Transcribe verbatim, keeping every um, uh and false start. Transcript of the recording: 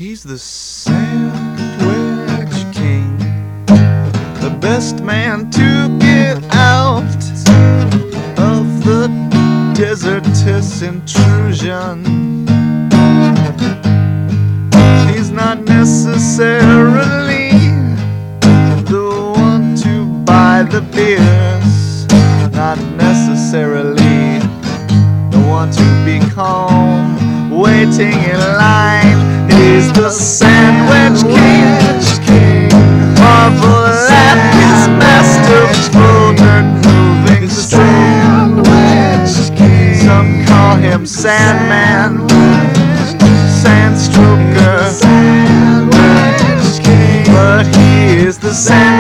He's the Sandwich King, the best man to get out of the desertous intrusion. He's not necessarily the one to buy the beers, not necessarily the one to be calm waiting in line. He's the Sandwich King, marvel at his masterful dirt-moving stroke. Some call him Sandman, Sandstroker, but he is the Sandman.